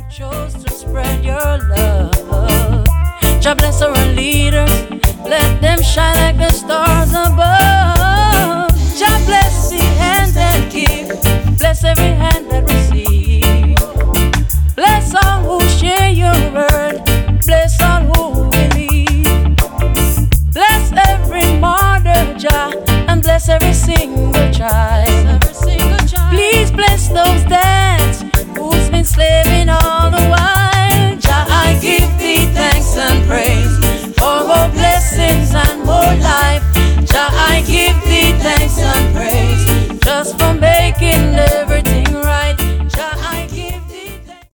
chose to spread your love. God bless our leaders, let them shine like the stars above.